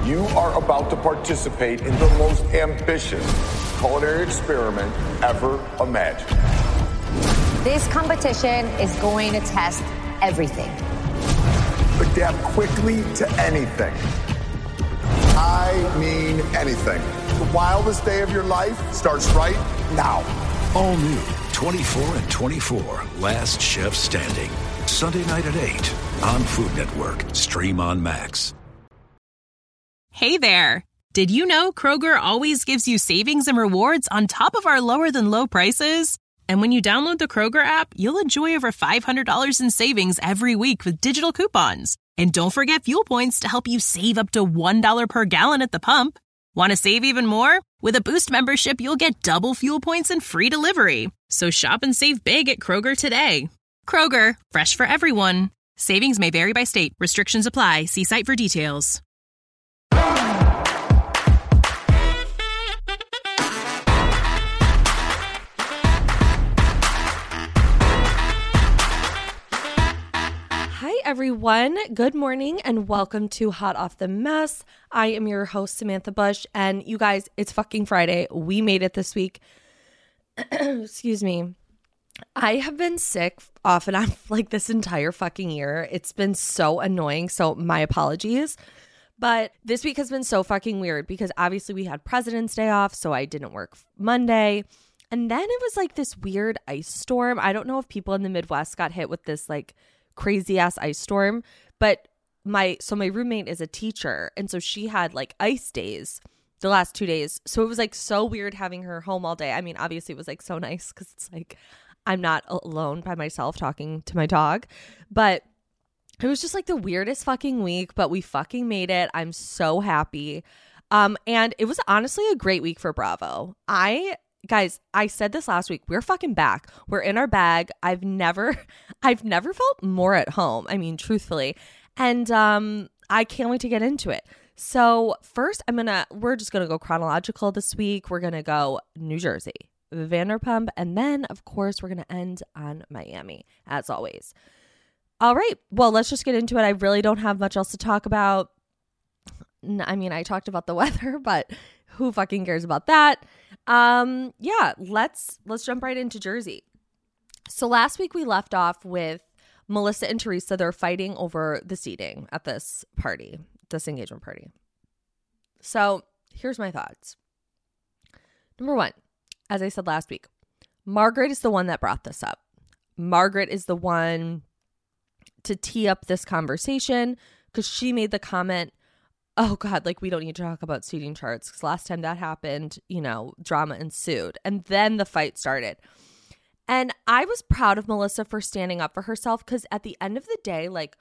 You are about to participate in the most ambitious culinary experiment ever imagined. This competition is going to test everything. Adapt quickly to anything. I mean anything. The wildest day of your life starts right now. All new 24 and 24, Last Chef Standing. Sunday night at 8 on Food Network. Stream on Max. Hey there. Did you know Kroger always gives you savings and rewards on top of our lower than low prices? And when you download the Kroger app, you'll enjoy over $500 in savings every week with digital coupons. And don't forget fuel points to help you save up to $1 per gallon at the pump. Want to save even more? With a Boost membership, you'll get double fuel points and free delivery. So shop and save big at Kroger today. Kroger, fresh for everyone. Savings may vary by state. Restrictions apply. See site for details. Hi, everyone. Good morning and welcome to Hot Off the Mess. I am your host, Samantha Bush, and you guys, it's fucking Friday. We made it this week. Excuse me. I have been sick off and on like this entire fucking year. It's been so annoying, so my apologies. But this week has been so fucking weird because obviously we had President's Day off, so I didn't work Monday. And then it was like this weird ice storm. I don't know if people in the Midwest got hit with this like crazy ass ice storm, but my roommate is a teacher, and so she had like ice days the last 2 days. So it was like so weird having her home all day. I mean, obviously it was like so nice because it's like I'm not alone by myself talking to my dog, but it was just like the weirdest fucking week, but we fucking made it. I'm so happy. And it was honestly a great week for Bravo. Guys, I said this last week. We're fucking back. We're in our bag. I've never felt more at home. I mean, truthfully. And I can't wait to get into it. So first, we're just gonna go chronological this week. We're gonna go New Jersey, Vanderpump, and then of course we're gonna end on Miami, as always. All right. Well, let's just get into it. I really don't have much else to talk about. I mean, I talked about the weather, but who fucking cares about that? Yeah, let's jump right into Jersey. So last week we left off with Melissa and Teresa. They're fighting over the seating at this party, this engagement party. So here's my thoughts. Number one, as I said last week, Margaret is the one that brought this up. Margaret is the one to tee up this conversation because she made the comment, oh God, like we don't need to talk about seating charts because last time that happened, drama ensued. And then the fight started. And I was proud of Melissa for standing up for herself because at the end of the day, like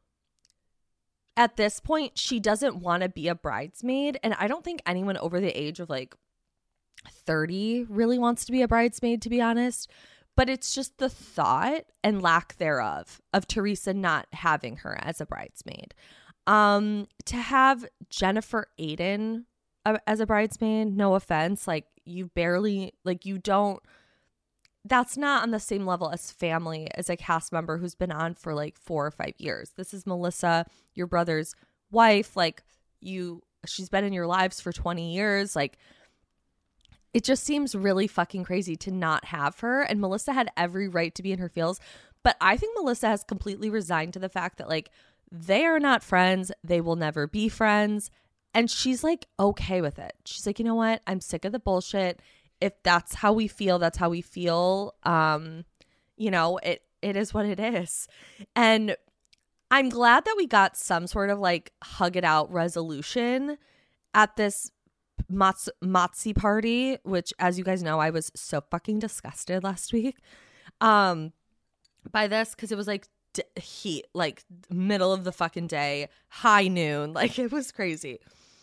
at this point, she doesn't want to be a bridesmaid. And I don't think anyone over the age of like 30 really wants to be a bridesmaid, to be honest. But it's just the thought and lack thereof of Teresa not having her as a bridesmaid. To have Jennifer Aydin as a bridesmaid, no offense, like you barely, like you don't, that's not on the same level as family as a cast member who's been on for like 4 or 5 years. This is Melissa, your brother's wife, like she's been in your lives for 20 years, like it just seems really fucking crazy to not have her. And Melissa had every right to be in her feels. But I think Melissa has completely resigned to the fact that like they are not friends. They will never be friends. And she's like okay with it. She's like, you know what? I'm sick of the bullshit. If that's how we feel, that's how we feel. It is what it is. And I'm glad that we got some sort of like hug it out resolution at this Motzi party, which as you guys know, I was so fucking disgusted last week by this because it was like heat, like middle of the fucking day, high noon, like it was crazy.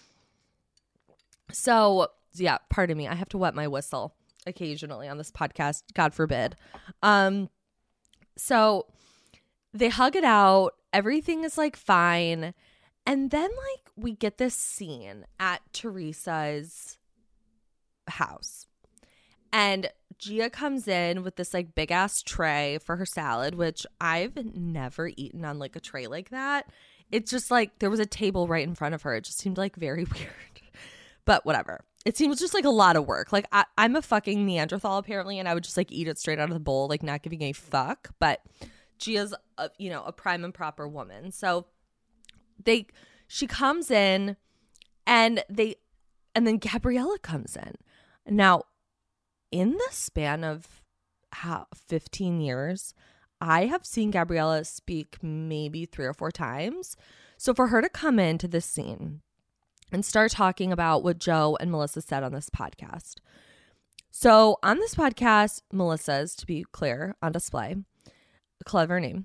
So yeah, pardon me, I have to wet my whistle occasionally on this podcast, God forbid. So they hug it out, everything is like fine. And then like we get this scene at Teresa's house and Gia comes in with this like big ass tray for her salad, which I've never eaten on like a tray like that. it's just like there was a table right in front of her. It just seemed like very weird. But whatever. It seems just like a lot of work. Like I'm a fucking Neanderthal apparently, and I would just like eat it straight out of the bowl, like not giving a fuck. But Gia's a prime and proper woman. So she comes in and then Gabriella comes in. Now, in the span of 15 years, I have seen Gabriella speak maybe 3 or 4 times. So for her to come into this scene and start talking about what Joe and Melissa said on this podcast. So on this podcast, Melissa's, to be clear, on display, a clever name.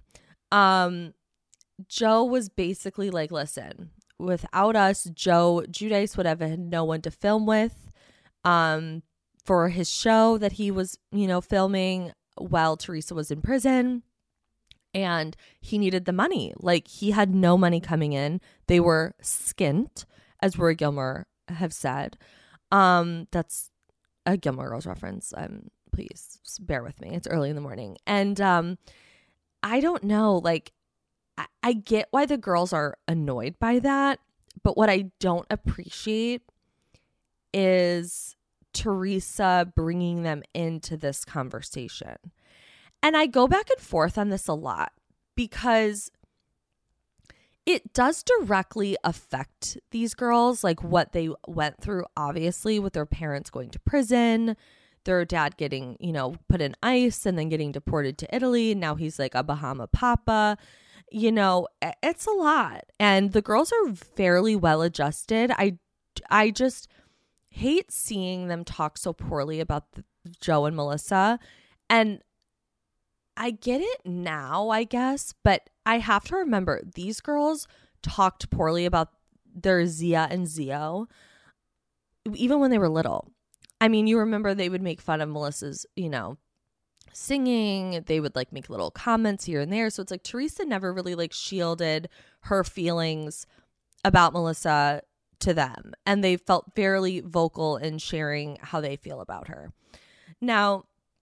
Joe was basically like, listen, without us, Joe Giudice would have had no one to film with for his show that he was, filming while Teresa was in prison. And he needed the money. Like, he had no money coming in. They were skint, as Rory Gilmore have said. That's a Gilmore Girls reference. Please bear with me. It's early in the morning. And I don't know, like, I get why the girls are annoyed by that. But what I don't appreciate is Teresa bringing them into this conversation. And I go back and forth on this a lot because it does directly affect these girls, like what they went through, obviously, with their parents going to prison, their dad getting, put in ICE and then getting deported to Italy. Now he's like a Bahama Papa. It's a lot. And the girls are fairly well adjusted. I just hate seeing them talk so poorly about Joe and Melissa. And I get it now, I guess, but I have to remember these girls talked poorly about their Zia and Zio even when they were little. I mean, you remember they would make fun of Melissa's, singing. They would like make little comments here and there. So it's like Teresa never really like shielded her feelings about Melissa to them. And they felt fairly vocal in sharing how they feel about her. Now,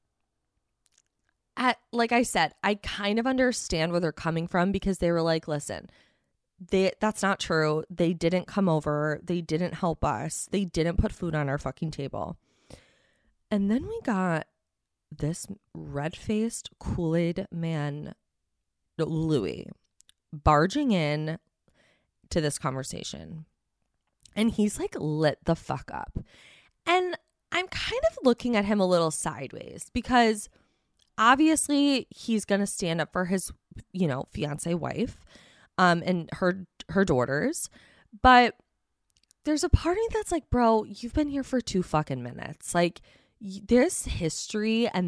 like I said, I kind of understand where they're coming from because they were like, listen, that's not true. They didn't come over. They didn't help us. They didn't put food on our fucking table. And then we got this red-faced Kool-Aid man, Louis, barging in to this conversation. And he's like lit the fuck up. And I'm kind of looking at him a little sideways because obviously he's going to stand up for his, fiance wife and her daughters. But there's a part of me that's like, bro, you've been here for 2 fucking minutes. Like, this history and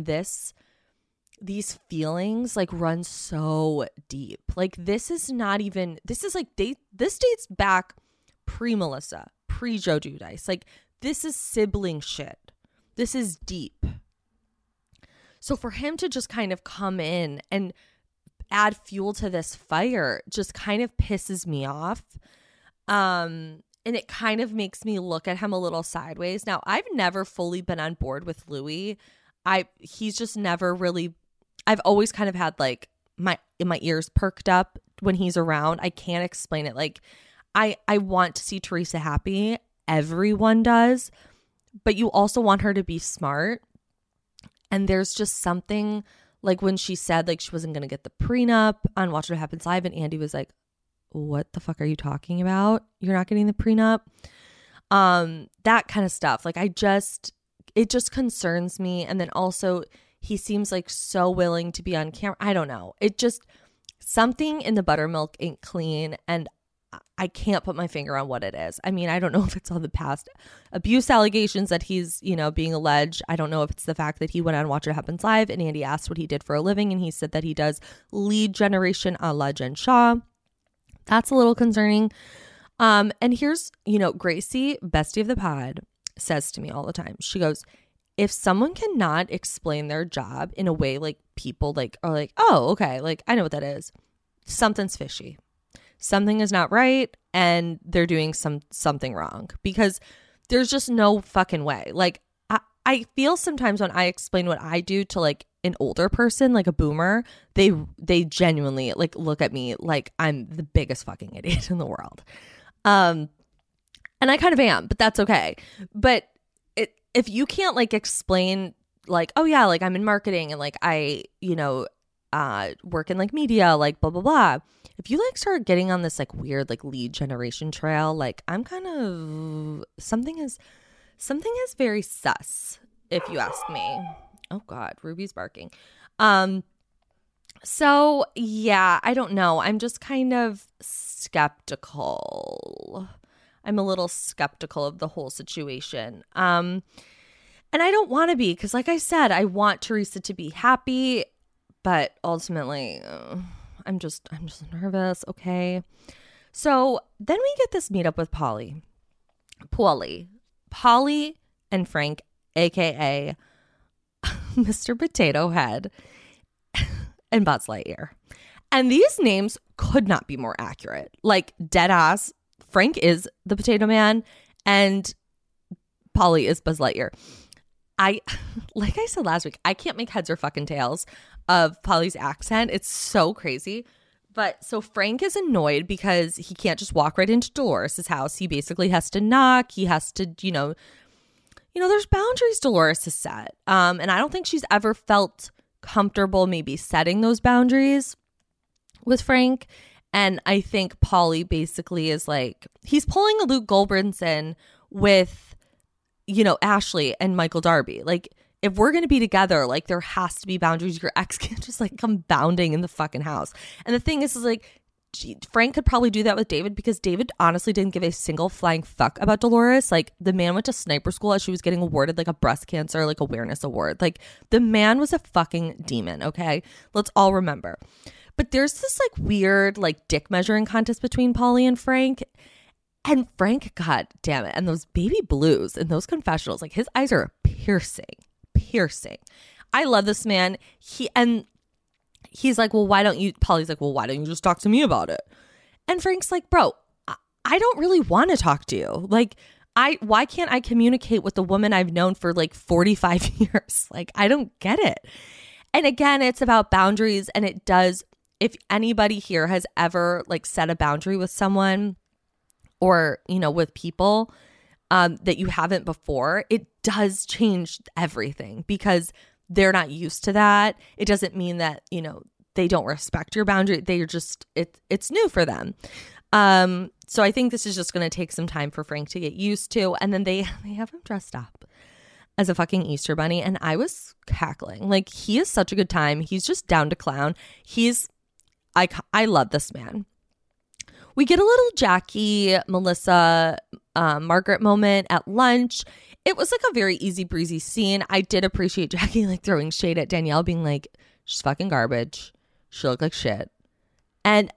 these feelings like run so deep. Like, this is this dates back pre-Melissa, pre-Joe Giudice. Like, this is sibling shit. This is deep. So for him to just kind of come in and add fuel to this fire just kind of pisses me off. And it kind of makes me look at him a little sideways. Now, I've never fully been on board with Louis. He's just never really, I've always kind of had like my ears perked up when he's around. I can't explain it. Like, I want to see Teresa happy. Everyone does. But you also want her to be smart. And there's just something like when she said like she wasn't going to get the prenup on Watch What Happens Live, and Andy was like, what the fuck are you talking about? You're not getting the prenup? That kind of stuff. Like, it just concerns me. And then also he seems like so willing to be on camera. I don't know. It just, something in the buttermilk ain't clean. And I can't put my finger on what it is. I mean, I don't know if it's all the past abuse allegations that he's, being alleged. I don't know if it's the fact that he went on Watch What Happens Live and Andy asked what he did for a living. And he said that he does lead generation a la Jen Shah. That's a little concerning. And here's, Gracie, bestie of the pod, says to me all the time. She goes, if someone cannot explain their job in a way like people like are like, oh, okay, like I know what that is, something's fishy. Something is not right and they're doing something wrong because there's just no fucking way. Like I feel sometimes when I explain what I do to like an older person, like a boomer, they genuinely like look at me like I'm the biggest fucking idiot in the world. And I kind of am, but that's okay. But if you can't like explain like, oh yeah, like I'm in marketing and like I, work in like media, like blah, blah, blah. If you like start getting on this like weird like lead generation trail, like I'm kind of something is very sus, if you ask me. Oh God, Ruby's barking. So yeah, I don't know. I'm just kind of skeptical. I'm a little skeptical of the whole situation. And I don't want to be, because like I said, I want Teresa to be happy, but ultimately I'm just nervous. Okay. So then we get this meetup with Polly and Frank, aka Mr. Potato Head and Buzz Lightyear. And these names could not be more accurate. Like dead ass, Frank is the Potato Man and Polly is Buzz Lightyear. Like I said last week, I can't make heads or fucking tails of Polly's accent. It's so crazy. But so Frank is annoyed because he can't just walk right into Dolores' house. He basically has to knock. He has to, there's boundaries Dolores has set. And I don't think she's ever felt comfortable maybe setting those boundaries with Frank. And I think Polly basically is like, he's pulling a Luke Goldbrinson with, Ashley and Michael Darby. Like, if we're going to be together, like, there has to be boundaries. Your ex can't just, like, come bounding in the fucking house. And the thing is like, Frank could probably do that with David because David honestly didn't give a single flying fuck about Dolores. Like, the man went to sniper school as she was getting awarded, like, a breast cancer, like, awareness award. Like, the man was a fucking demon, okay? Let's all remember. But there's this, like, weird, like, dick measuring contest between Polly and Frank. And Frank, god damn it, and those baby blues and those confessionals, like, his eyes are piercing. I love this man. He's like, well, why don't you, Polly's like, well, why don't you just talk to me about it? And Frank's like, bro, I don't really want to talk to you. Like, why can't I communicate with the woman I've known for like 45 years? Like, I don't get it. And again, it's about boundaries. And it does, if anybody here has ever like set a boundary with someone or, with people that you haven't before, it does change everything because they're not used to that. It doesn't mean that, they don't respect your boundary. They're just, it's new for them. So I think this is just going to take some time for Frank to get used to. And then they have him dressed up as a fucking Easter bunny. And I was cackling. Like, he is such a good time. He's just down to clown. I love this man. We get a little Jackie, Melissa, Margaret moment at lunch. It was like a very easy breezy scene. I did appreciate Jackie like throwing shade at Danielle, being like, she's fucking garbage. She looked like shit. And,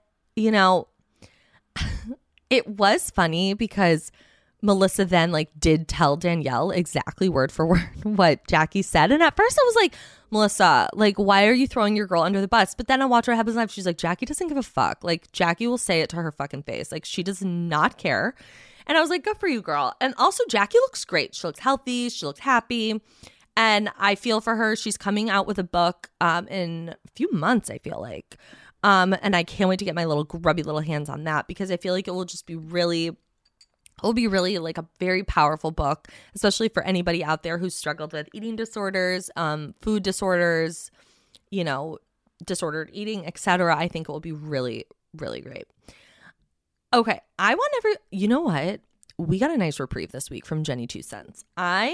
it was funny because Melissa then like did tell Danielle exactly word for word what Jackie said. And at first I was like, Melissa, like, why are you throwing your girl under the bus? But then I watch what happens live. She's like, Jackie doesn't give a fuck. Like, Jackie will say it to her fucking face. Like, she does not care. And I was like, good for you, girl. And also, Jackie looks great. She looks healthy. She looks happy. And I feel for her. She's coming out with a book in a few months, I feel like. And I can't wait to get my little grubby little hands on that because I feel like it will just be really... It will be really like a very powerful book, especially for anybody out there who's struggled with eating disorders, food disorders, disordered eating, etc. I think it will be really, really great. Okay, you know what? We got a nice reprieve this week from Jenny Two Cents. I'm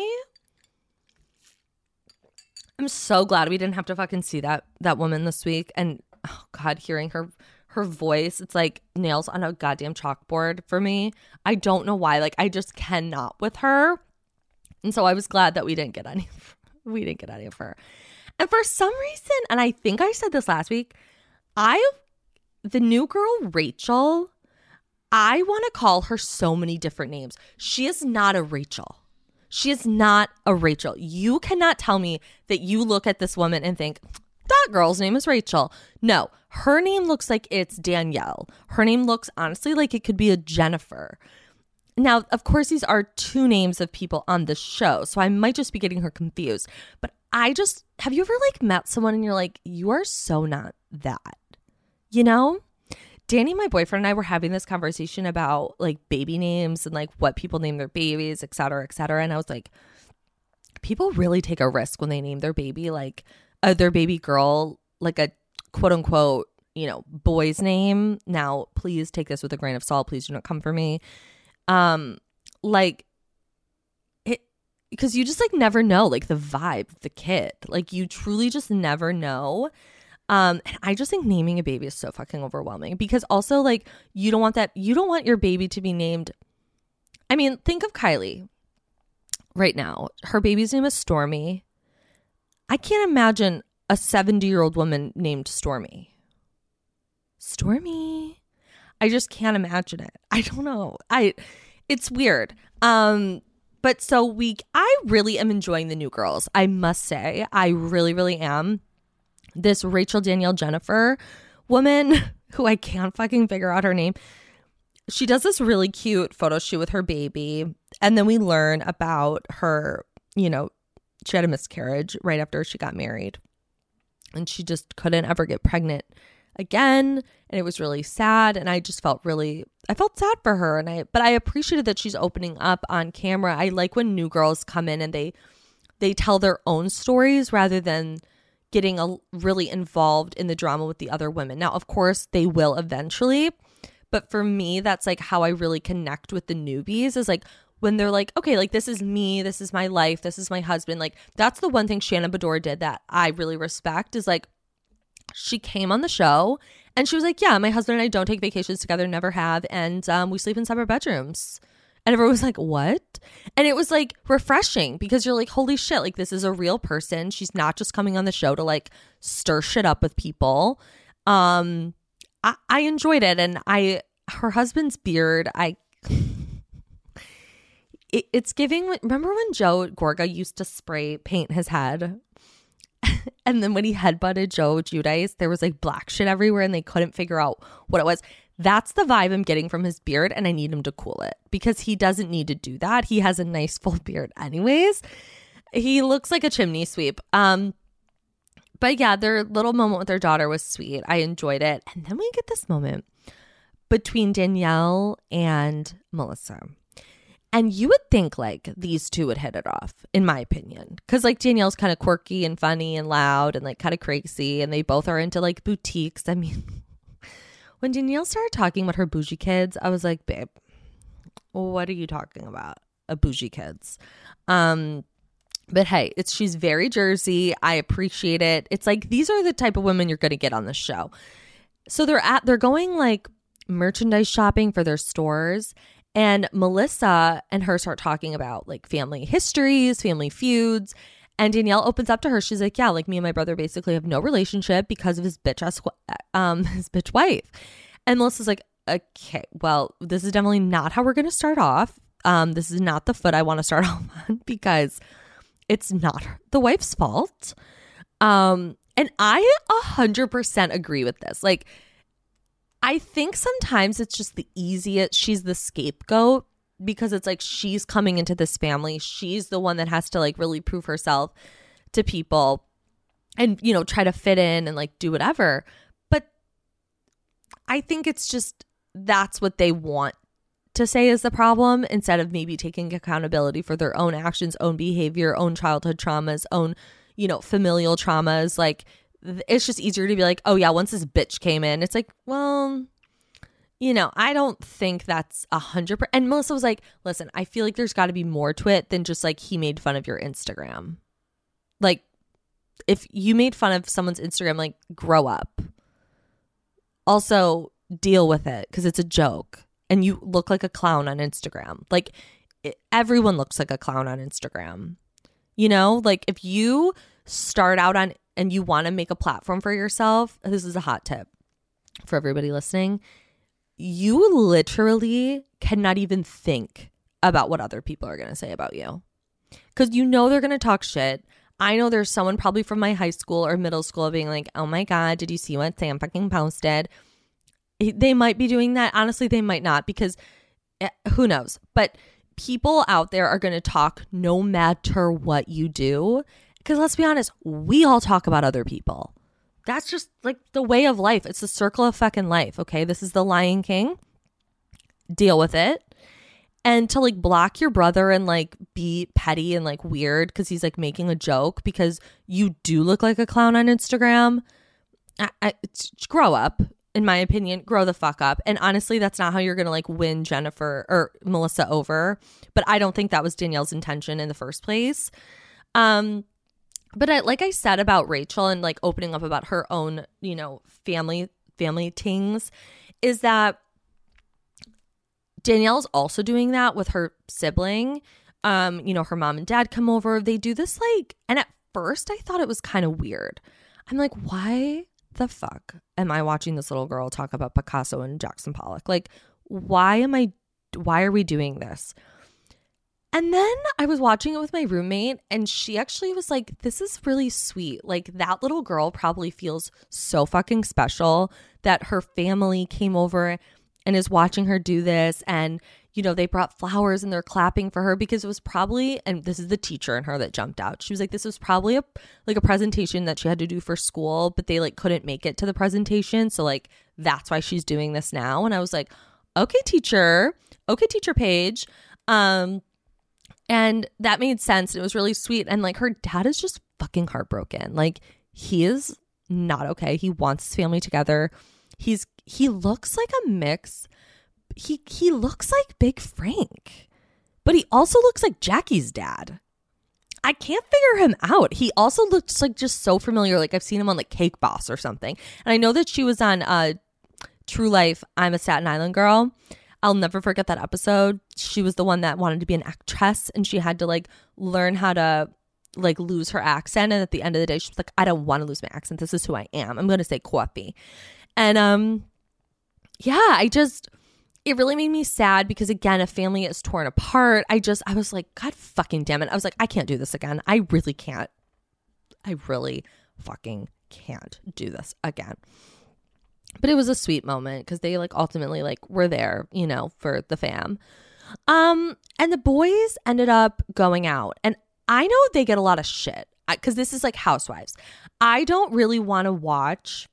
so glad we didn't have to fucking see that woman this week. And oh God, hearing her voice, it's like nails on a goddamn chalkboard for me. I don't know why. Like, I just cannot with her. And so I was glad that we didn't get any of her. And for some reason, and I think I said this last week, the new girl, Rachel, I want to call her so many different names. She is not a Rachel. She is not a Rachel. You cannot tell me that you look at this woman and think, that girl's name is Rachel. No, her name looks like it's Danielle. Her name looks honestly like it could be a Jennifer. Now, of course, these are two names of people on the show, so I might just be getting her confused. But have you ever like met someone and you're like, you are so not that, you know? Danny, my boyfriend, and I were having this conversation about like baby names and like what people name their babies, et cetera, et cetera. And I was like, people really take a risk when they name their baby, like their baby girl, like a quote unquote, boy's name. Now, please take this with a grain of salt. Please do not come for me. Like it, because you just like never know like the vibe of the kid. Like you truly just never know. And I just think naming a baby is so fucking overwhelming because also like you don't want your baby to be named. I mean, think of Kylie right now. Her baby's name is Stormy. I can't imagine a 70-year-old woman named Stormy. Stormy. I just can't imagine it. I don't know. It's weird. But so I really am enjoying the new girls. I must say, I really, really am. This Rachel Danielle Jennifer woman who I can't fucking figure out her name. She does this really cute photo shoot with her baby. And then we learn about her, she had a miscarriage right after she got married. And she just couldn't ever get pregnant again. And it was really sad. And I just felt sad for her. But I appreciated that she's opening up on camera. I like when new girls come in and they tell their own stories rather than getting really involved in the drama with the other women. Now, of course, they will eventually. But for me, that's like how I really connect with the newbies is like when they're like, okay, like this is me, this is my life, this is my husband. Like that's the one thing Shannon Beador did that I really respect is like she came on the show and she was like, yeah, my husband and I don't take vacations together, never have. And we sleep in separate bedrooms. And everyone was like, what? And it was like refreshing because you're like, holy shit, like this is a real person. She's not just coming on the show to like stir shit up with people. I enjoyed it. And her husband's beard, it's giving, remember when Joe Gorga used to paint his head? And then when he headbutted Joe Giudice, there was like black shit everywhere and they couldn't figure out what it was. That's the vibe I'm getting from his beard, and I need him to cool it because he doesn't need to do that. He has a nice full beard anyways. He looks like a chimney sweep. But yeah, their little moment with their daughter was sweet. I enjoyed it. And then we get this moment between Danielle and Melissa. And you would think like these two would hit it off, in my opinion. Because like Danielle's kind of quirky and funny and loud and like kind of crazy. And they both are into like boutiques. I mean, when Danielle started talking about her bougie kids, I was like, babe, what are you talking about? A bougie kids. But hey, she's very Jersey. I appreciate it. It's like these are the type of women you're going to get on the show. So they're going like merchandise shopping for their stores. And Melissa and her start talking about like family histories, family feuds. And Danielle opens up to her. She's like, yeah, like me and my brother basically have no relationship because of his bitch wife. And Melissa's like, okay, well, this is definitely not how we're going to start off. This is not the foot I want to start off on because it's not the wife's fault. And I 100% agree with this. Like, I think sometimes it's just the easiest. She's the scapegoat because it's like she's coming into this family. She's the one that has to like really prove herself to people and, try to fit in and like do whatever. But I think it's just that's what they want to say is the problem instead of maybe taking accountability for their own actions, own behavior, own childhood traumas, own, familial traumas. Like, it's just easier to be like, oh yeah, once this bitch came in, it's like, well, I don't think that's 100%. And Melissa was like, listen, I feel like there's got to be more to it than just like he made fun of your Instagram. Like, if you made fun of someone's Instagram, like, grow up. Also, deal with it because it's a joke and you look like a clown on Instagram. Like, everyone looks like a clown on Instagram. Like if you start out on and you want to make a platform for yourself, this is a hot tip for everybody listening. You literally cannot even think about what other people are going to say about you because they're going to talk shit. I know there's someone probably from my high school or middle school being like, oh my God, did you see what Sam fucking posted? They might be doing that. Honestly, they might not because Who knows? But people out there are going to talk no matter what you do. Because let's be honest, we all talk about other people. That's just like the way of life. It's the circle of fucking life. Okay. This is the Lion King. Deal with it. And to like block your brother and like be petty and like weird because he's like making a joke because you do look like a clown on Instagram. Grow up. In my opinion, grow the fuck up. And honestly, that's not how you're going to like win Jennifer or Melissa over. But I don't think that was Danielle's intention in the first place. But like I said about Rachel and like opening up about her own, you know, family things is that Danielle's also doing that with her sibling. You know, her mom and dad come over. They do this like, and at first I thought it was kind of weird. I'm like, why the fuck am I watching this little girl talk about Picasso and Jackson Pollock? Like, why are we doing this? And then I was watching it with my roommate and she actually was like, this is really sweet. Like that little girl probably feels so fucking special that her family came over and is watching her do this. And, you know, they brought flowers and they're clapping for her because it was probably, and this is the teacher in her that jumped out. She was like, this was probably a presentation that she had to do for school, but they like couldn't make it to the presentation. So like, that's why she's doing this now. And I was like, okay, teacher Paige. And that made sense. It was really sweet. And like her dad is just fucking heartbroken. Like he is not okay. He wants his family together. He looks like a mix. He looks like Big Frank, but he also looks like Jackie's dad. I can't figure him out. He also looks like just so familiar. Like I've seen him on like Cake Boss or something. And I know that she was on True Life, I'm a Staten Island Girl. I'll never forget that episode. She was the one that wanted to be an actress and she had to like learn how to like lose her accent. And at the end of the day, she was like, I don't want to lose my accent. This is who I am. I'm going to say coffee. And yeah, it really made me sad because again, a family is torn apart. I was like, God fucking damn it. I was like, I can't do this again. I really can't. I really fucking can't do this again. But it was a sweet moment because they like ultimately like were there, you know, for the fam. And the boys ended up going out. And I know they get a lot of shit because this is like Housewives. I don't really want to watch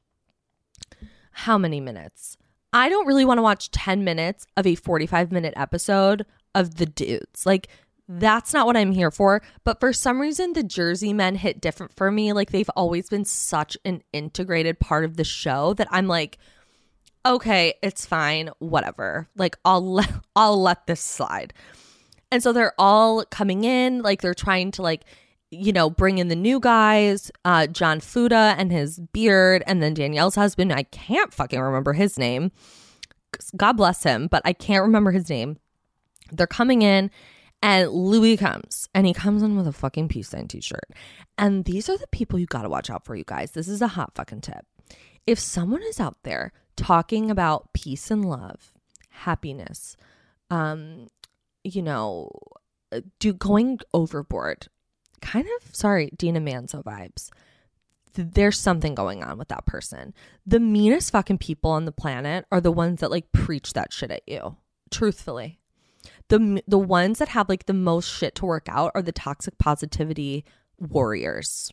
how many minutes? I don't really want to watch 10 minutes of a 45-minute episode of the dudes. Like, that's not what I'm here for. But for some reason, the Jersey men hit different for me. Like, they've always been such an integrated part of the show that I'm like, okay, it's fine, whatever. Like, I'll let this slide. And so they're all coming in, like, they're trying to, like, you know, bring in the new guys, John Fuda and his beard, and then Danielle's husband. I can't fucking remember his name. God bless him, but I can't remember his name. They're coming in, and Louis comes, and he comes in with a fucking peace sign t-shirt. And these are the people you gotta watch out for, you guys. This is a hot fucking tip. If someone is out there talking about peace and love, happiness, you know, going overboard, kind of, sorry, Dina Manzo vibes. There's something going on with that person. The meanest fucking people on the planet are the ones that like preach that shit at you. Truthfully. The ones that have like the most shit to work out are the toxic positivity warriors.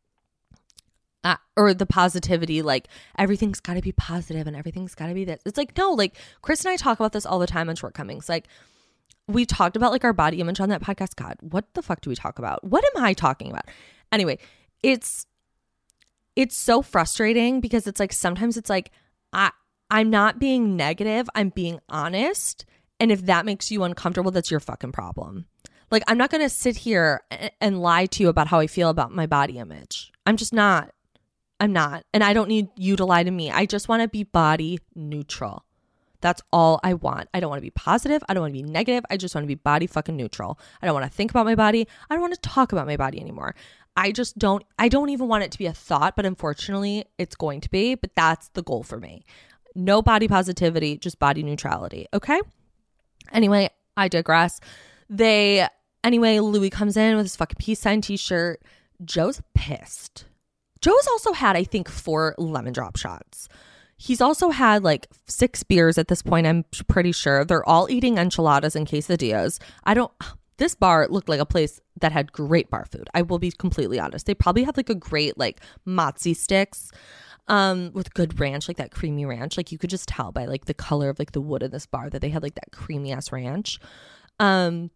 Or the positivity, like everything's got to be positive and everything's got to be this. It's like, no, like Chris and I talk about this all the time on Shortcomings. Like, we talked about like our body image on that podcast. God, what the fuck do we talk about? What am I talking about? Anyway, it's so frustrating because it's like sometimes it's like I'm not being negative. I'm being honest. And if that makes you uncomfortable, that's your fucking problem. Like, I'm not going to sit here and lie to you about how I feel about my body image. I'm just not. I'm not. And I don't need you to lie to me. I just want to be body neutral. That's all I want. I don't want to be positive. I don't want to be negative. I just want to be body fucking neutral. I don't want to think about my body. I don't want to talk about my body anymore. I don't even want it to be a thought, but unfortunately it's going to be, but that's the goal for me. No body positivity, just body neutrality. Okay. Anyway, I digress. Louis comes in with his fucking peace sign t-shirt. Joe's pissed. Joe's also had, I think, 4 lemon drop shots. He's also had like 6 beers at this point, I'm pretty sure. They're all eating enchiladas and quesadillas. This bar looked like a place that had great bar food. I will be completely honest. They probably have like a great like mozzie sticks with good ranch, like that creamy ranch. Like you could just tell by like the color of like the wood in this bar that they had like that creamy ass ranch. And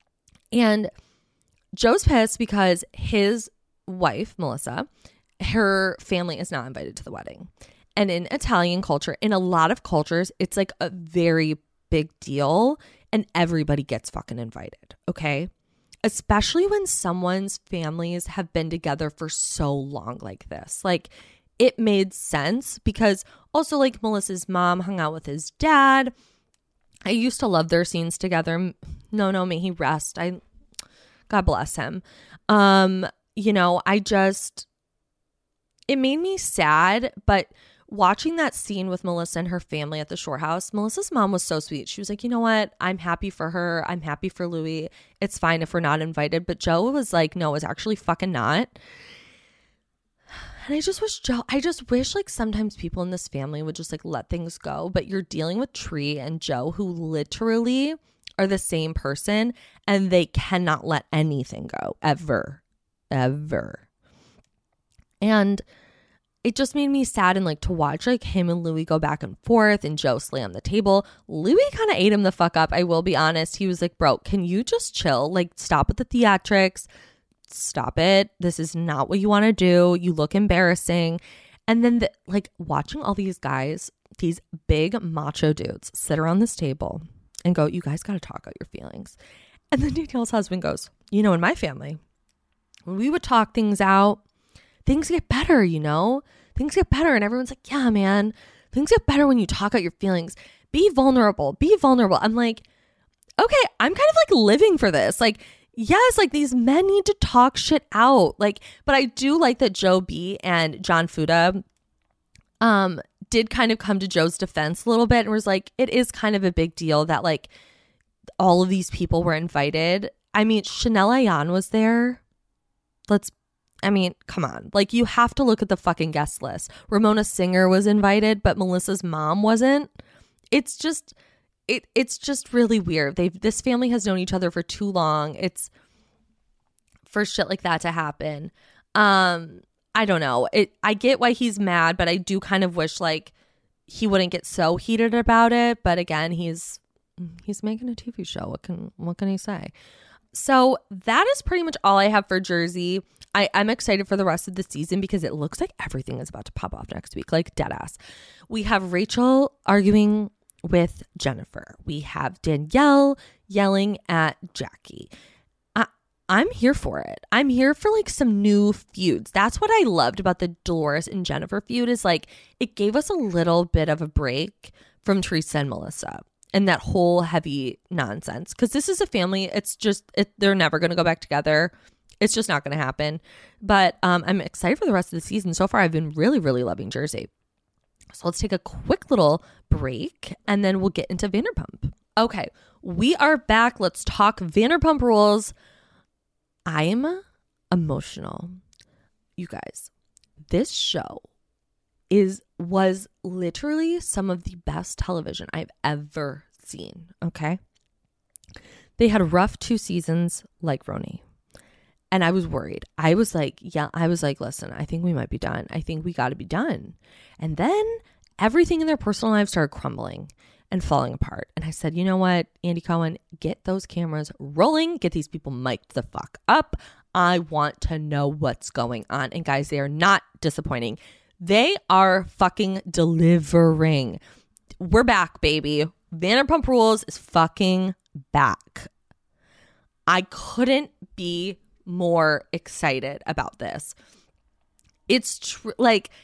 Joe's pissed because his wife, Melissa, her family is not invited to the wedding. And in Italian culture, in a lot of cultures, it's like a very big deal and everybody gets fucking invited, okay? Especially when someone's families have been together for so long like this. Like, it made sense because also, like, Melissa's mom hung out with his dad. I used to love their scenes together. No, may he rest. God bless him. You know, it made me sad, but watching that scene with Melissa and her family at the Shore House, Melissa's mom was so sweet. She was like, you know what? I'm happy for her. I'm happy for Louis. It's fine if we're not invited. But Joe was like, no, it's actually fucking not. And I just wish like sometimes people in this family would just like let things go. But you're dealing with Tree and Joe, who literally are the same person, and they cannot let anything go ever. And it just made me sad, and like to watch like him and Louis go back and forth and Joe slam the table. Louis kind of ate him the fuck up. I will be honest. He was like, bro, can you just chill? Like, stop with the theatrics. Stop it. This is not what you want to do. You look embarrassing. And then like watching all these guys, these big macho dudes sit around this table and go, you guys got to talk out your feelings. And then Danielle's husband goes, you know, in my family, when we would talk things out, things get better, you know? Things get better. And everyone's like, yeah, man, things get better when you talk out your feelings. Be vulnerable. I'm like, okay, I'm kind of like living for this. Like, yes, like these men need to talk shit out. Like, but I do like that Joe B and John Fuda did kind of come to Joe's defense a little bit and was like, it is kind of a big deal that like all of these people were invited. I mean, Chanel Ayan was there. Come on. Like, you have to look at the fucking guest list. Ramona Singer was invited, but Melissa's mom wasn't. It's just really weird. This family has known each other for too long. It's for shit like that to happen. I don't know. I get why he's mad, but I do kind of wish like he wouldn't get so heated about it. But again, he's making a TV show. What can he say? So that is pretty much all I have for Jersey. I'm excited for the rest of the season because it looks like everything is about to pop off next week, like dead ass. We have Rachel arguing with Jennifer. We have Danielle yelling at Jackie. I'm here for it. I'm here for like some new feuds. That's what I loved about the Dolores and Jennifer feud, is like it gave us a little bit of a break from Teresa and Melissa and that whole heavy nonsense. Because this is a family. It's just they're never going to go back together. It's just not going to happen. But I'm excited for the rest of the season. So far, I've been really, really loving Jersey. So let's take a quick little break and then we'll get into Vanderpump. Okay, we are back. Let's talk Vanderpump Rules. I'm emotional. You guys, this show was literally some of the best television I've ever seen, okay? They had a rough 2 seasons like Roni. And I was worried. I was like, listen, I think we might be done. I think we got to be done. And then everything in their personal lives started crumbling and falling apart. And I said, you know what, Andy Cohen, get those cameras rolling. Get these people mic'd the fuck up. I want to know what's going on. And guys, they are not disappointing. They are fucking delivering. We're back, baby. Vanderpump Rules is fucking back. I couldn't be more excited about this. It's truly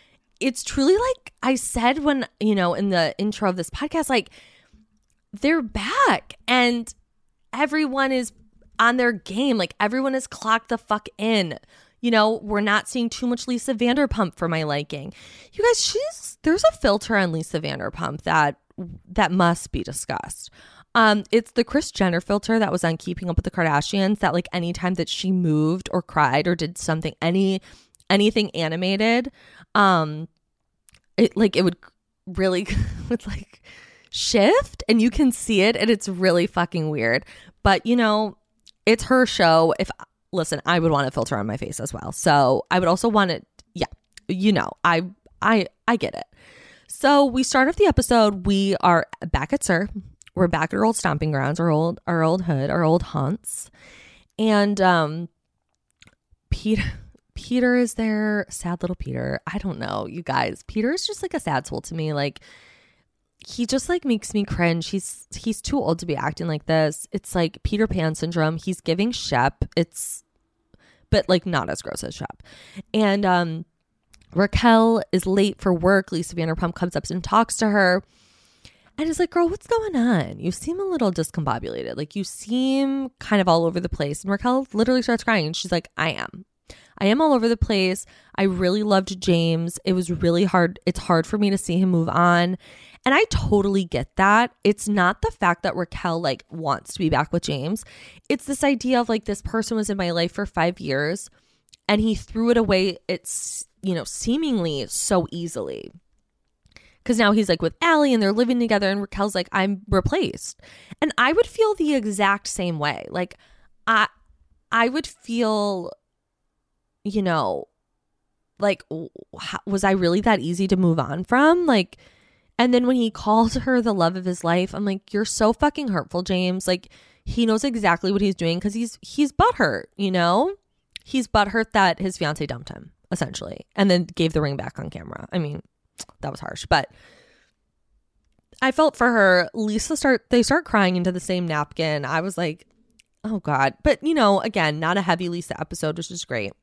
like I said when, in the intro of this podcast, like they're back and everyone is on their game. Like everyone is clocked the fuck in. We're not seeing too much Lisa Vanderpump for my liking. You guys, there's a filter on Lisa Vanderpump that must be discussed. It's the Kris Jenner filter that was on Keeping Up with the Kardashians, that like anytime that she moved or cried or did something, anything animated, it would really would like shift, and you can see it, and it's really fucking weird. But you know, it's her show. Listen, I would want a filter on my face as well. So I would also want it. Yeah, you know, I get it. So we start off the episode. We are back at SUR. We're back at our old stomping grounds, our old hood, our old haunts. And Peter is there. Sad little Peter. I don't know, you guys. Peter is just like a sad soul to me. Like, he just like makes me cringe. He's too old to be acting like this. It's like Peter Pan syndrome. He's giving Shep. But like not as gross as Shep. And Raquel is late for work. Lisa Vanderpump comes up and talks to her. And is like, girl, what's going on? You seem a little discombobulated. Like, you seem kind of all over the place. And Raquel literally starts crying. And she's like, I am all over the place. I really loved James. It was really hard. It's hard for me to see him move on. And I totally get that. It's not the fact that Raquel like wants to be back with James. It's this idea of like, this person was in my life for 5 years and he threw it away. It's, you know, seemingly so easily. Because now he's like with Allie and they're living together, and Raquel's like, I'm replaced. And I would feel the exact same way. Like, I would feel, you know, like, was I really that easy to move on from? Like, and then when he calls her the love of his life, I'm like, you're so fucking hurtful, James. Like, he knows exactly what he's doing because he's butthurt, you know? He's butthurt that his fiance dumped him, essentially, and then gave the ring back on camera. I mean, that was harsh, but I felt for her. They start crying into the same napkin. I was like, oh God. But, you know, again, not a heavy Lisa episode, which is great.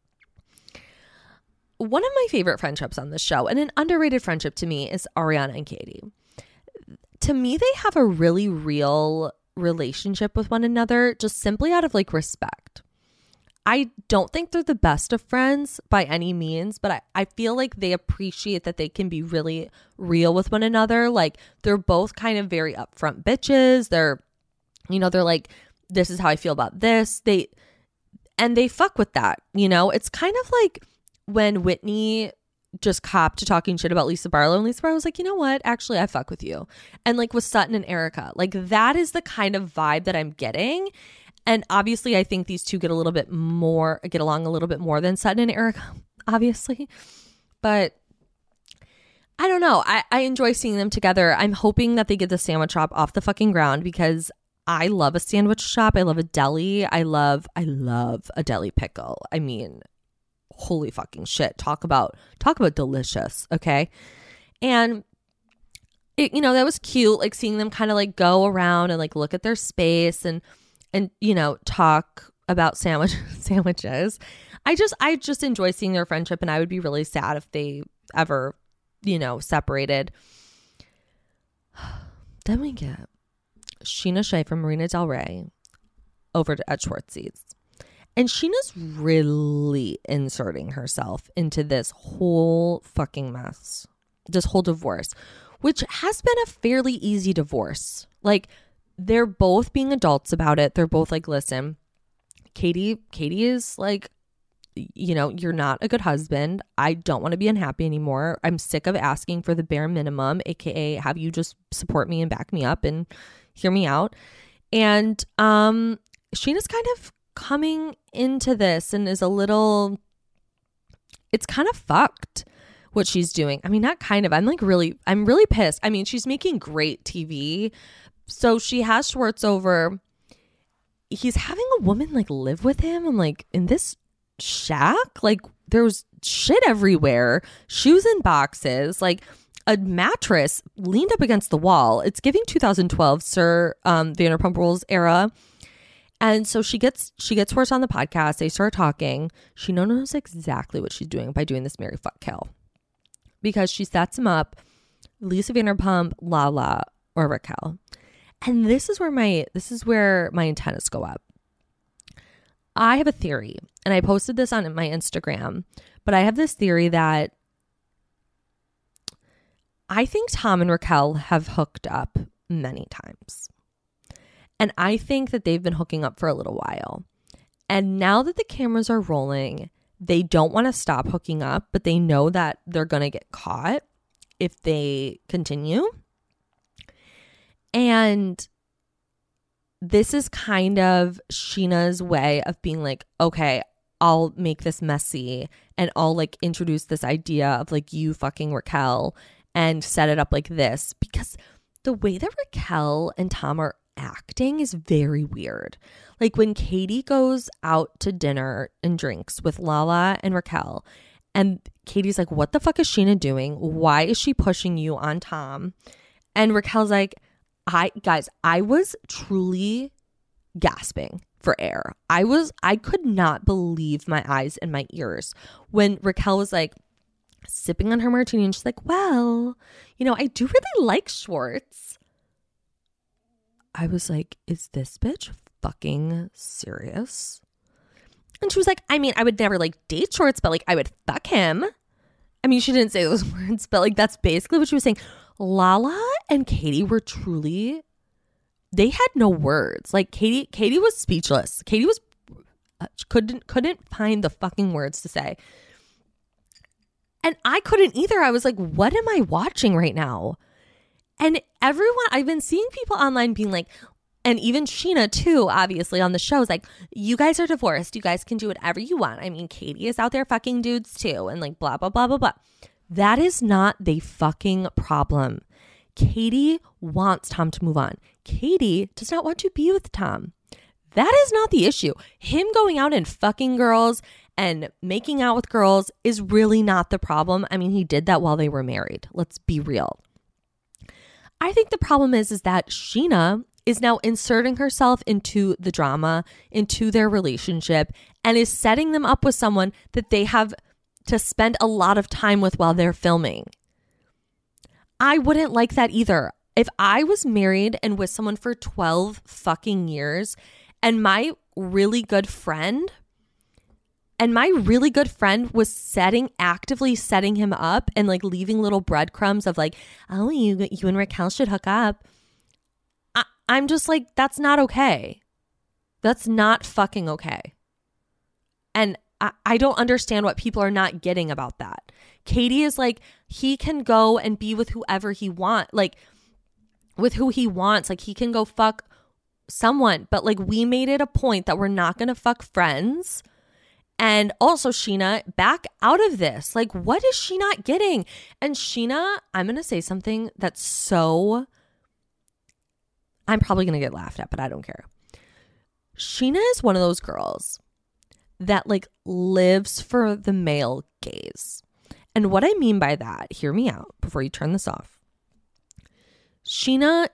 One of my favorite friendships on this show, and an underrated friendship to me, is Ariana and Katie. To me, they have a really real relationship with one another, just simply out of like respect. I don't think they're the best of friends by any means, but I feel like they appreciate that they can be really real with one another. Like, they're both kind of very upfront bitches. They're like, this is how I feel about this. They fuck with that, you know? It's kind of like when Whitney just copped to talking shit about Lisa Barlow, and Lisa Barlow was like, you know what? Actually, I fuck with you. And like with Sutton and Erica, like that is the kind of vibe that I'm getting. And obviously, I think these two get along a little bit more than Sutton and Erica, obviously. But I don't know. I enjoy seeing them together. I'm hoping that they get the sandwich shop off the fucking ground, because I love a sandwich shop. I love a deli. I love a deli pickle. I mean, holy fucking shit. Talk about delicious. Okay. And it, you know, that was cute. Like seeing them kind of like go around and like look at their space and, you know, talk about sandwiches. I just enjoy seeing their friendship, and I would be really sad if they ever, you know, separated. Then we get Scheana Shay from Marina Del Rey over to Ed Schwartz's. And Sheena's really inserting herself into this whole fucking mess. This whole divorce, which has been a fairly easy divorce. Like, they're both being adults about it. They're both like, listen, Katie is like, you know, you're not a good husband. I don't want to be unhappy anymore. I'm sick of asking for the bare minimum, aka have you just support me and back me up and hear me out. And Sheena's kind of coming into this and is a little, it's kind of fucked what she's doing. I mean, not kind of, I'm really pissed. I mean, she's making great TV. So she has Schwartz over. He's having a woman like live with him. I'm like, in this shack, like there's shit everywhere, shoes in boxes, like a mattress leaned up against the wall. It's giving 2012 Sir Vanderpump Rules era. And so she gets Schwartz on the podcast. They start talking. She knows exactly what she's doing by doing this Marry Fuck Kill, because she sets him up, Lisa Vanderpump, Lala, or Raquel. And this is where my antennas go up. I have a theory, and I posted this on my Instagram, but I have this theory that I think Tom and Raquel have hooked up many times. And I think that they've been hooking up for a little while. And now that the cameras are rolling, they don't want to stop hooking up, but they know that they're going to get caught. if they continue. And this is kind of Scheana's way of being like, okay, I'll make this messy and I'll like introduce this idea of like you fucking Raquel and set it up like this, because the way that Raquel and Tom are acting is very weird. Like when Katie goes out to dinner and drinks with Lala and Raquel, and Katie's like, what the fuck is Scheana doing? Why is she pushing you on Tom? And Raquel's like, I was truly gasping for air. I could not believe my eyes and my ears when Raquel was like sipping on her martini and she's like, well, you know, I do really like Schwartz. I was like, is this bitch fucking serious? And she was like, I mean, I would never like date Schwartz, but like I would fuck him. I mean, she didn't say those words, but like that's basically what she was saying. Lala and Katie were truly, they had no words. Like Katie was speechless. Katie was couldn't find the fucking words to say. And I couldn't either. I was like, what am I watching right now? And everyone, I've been seeing people online being like, and even Scheana too, obviously on the show, is like, you guys are divorced. You guys can do whatever you want. I mean, Katie is out there fucking dudes too. And like blah, blah, blah, blah, blah. That is not the fucking problem. Katie wants Tom to move on. Katie does not want to be with Tom. That is not the issue. Him going out and fucking girls and making out with girls is really not the problem. I mean, he did that while they were married. Let's be real. I think the problem is that Scheana is now inserting herself into the drama, into their relationship, and is setting them up with someone that they have to spend a lot of time with while they're filming. I wouldn't like that either. If I was married and with someone for 12 fucking years and my really good friend was actively setting him up and like leaving little breadcrumbs of like, oh, you and Raquel should hook up. I'm just like, that's not okay. That's not fucking okay. And I don't understand what people are not getting about that. Katie is like, he can go and be with whoever he wants, like with who he wants. Like he can go fuck someone. But like we made it a point that we're not going to fuck friends. And also Scheana, back out of this. Like what is she not getting? And Scheana, I'm going to say something that's so, I'm probably going to get laughed at, but I don't care. Scheana is one of those girls that like lives for the male gaze. And what I mean by that, hear me out before you turn this off. Scheana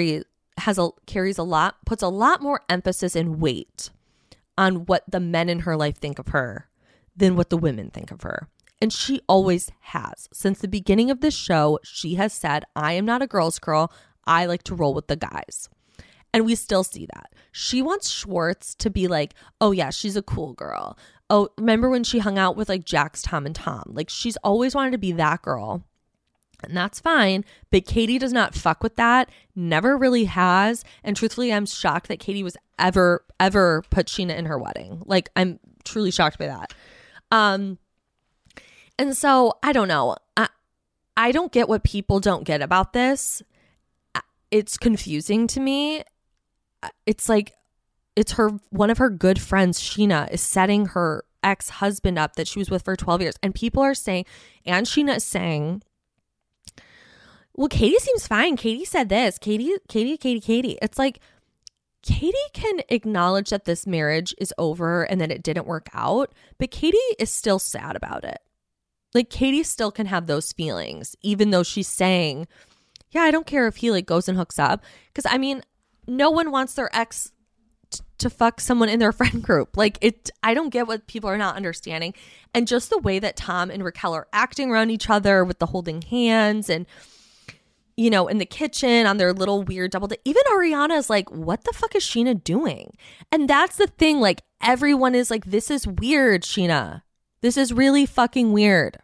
puts a lot more emphasis and weight on what the men in her life think of her than what the women think of her. And she always has. Since the beginning of this show, she has said, I am not a girl's girl. I like to roll with the guys. And we still see that. She wants Schwartz to be like, oh yeah, she's a cool girl. Oh, remember when she hung out with like Jax, Tom, and Tom? Like she's always wanted to be that girl. And that's fine. But Katie does not fuck with that. Never really has. And truthfully, I'm shocked that Katie was ever put Scheana in her wedding. Like I'm truly shocked by that. And so I don't know. I don't get what people don't get about this. It's confusing to me. It's like one of her good friends, Scheana, is setting her ex-husband up that she was with for 12 years. And people are saying, and Scheana is saying, well, Katie seems fine. Katie said this. Katie. It's like Katie can acknowledge that this marriage is over and that it didn't work out, but Katie is still sad about it. Like Katie still can have those feelings, even though she's saying, yeah, I don't care if he like goes and hooks up. Because I mean, no one wants their ex to fuck someone in their friend group. Like I don't get what people are not understanding. And just the way that Tom and Raquel are acting around each other with the holding hands and, you know, in the kitchen on their little weird double date. Even Ariana is like, what the fuck is Scheana doing? And that's the thing. Like everyone is like, this is weird, Scheana. This is really fucking weird.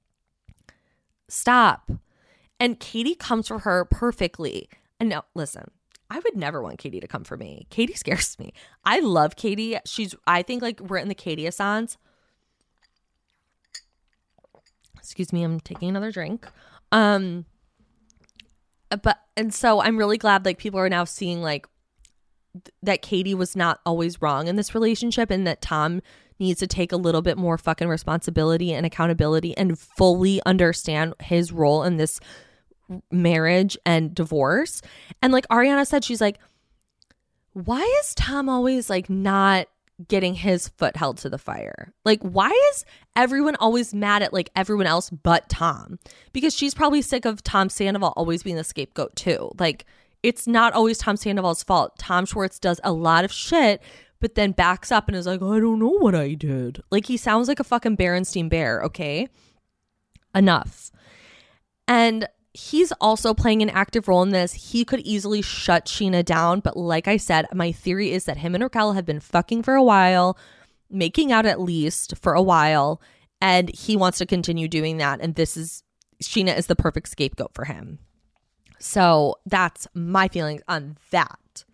Stop. And Katie comes for her perfectly. And no, listen, I would never want Katie to come for me. Katie scares me. I love Katie. I think like we're in the Katie-assance. Excuse me, I'm taking another drink. And so I'm really glad like people are now seeing like that Katie was not always wrong in this relationship, and that Tom needs to take a little bit more fucking responsibility and accountability and fully understand his role in this marriage and divorce. And like Ariana said, she's like, why is Tom always like not getting his foot held to the fire? Like, why is everyone always mad at like everyone else but Tom? Because she's probably sick of Tom Sandoval always being the scapegoat too. Like, it's not always Tom Sandoval's fault. Tom Schwartz does a lot of shit, but then backs up and is like, I don't know what I did. Like, he sounds like a fucking Berenstein Bear, okay? Enough. And he's also playing an active role in this. He could easily shut Scheana down, but like I said, my theory is that him and Raquel have been fucking for a while, making out at least for a while, and he wants to continue doing that, and Scheana is the perfect scapegoat for him. So that's my feelings on that.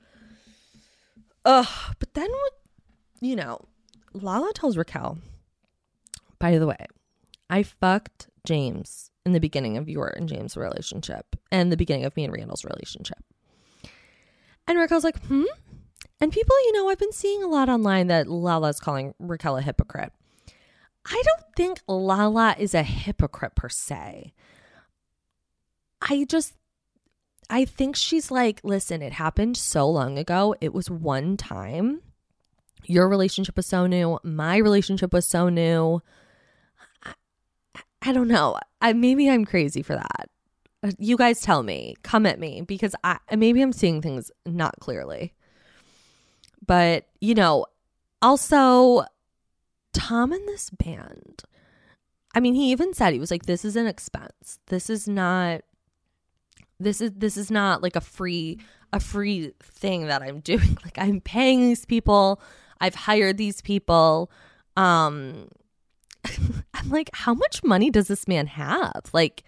But then, Lala tells Raquel, by the way, I fucked James in the beginning of your and James' relationship and the beginning of me and Randall's relationship. And Raquel's like, And people, I've been seeing a lot online that Lala's calling Raquel a hypocrite. I don't think Lala is a hypocrite per se. I think she's like, listen, it happened so long ago. It was one time. Your relationship was so new. My relationship was so new. I don't know. Maybe I'm crazy for that. You guys tell me. Come at me. Because maybe I'm seeing things not clearly. But, also, Tom and this band. I mean, he even said, he was like, this is an expense. This is not like a free thing that I'm doing. Like, I'm paying these people. I've hired these people. I'm like, how much money does this man have? Like,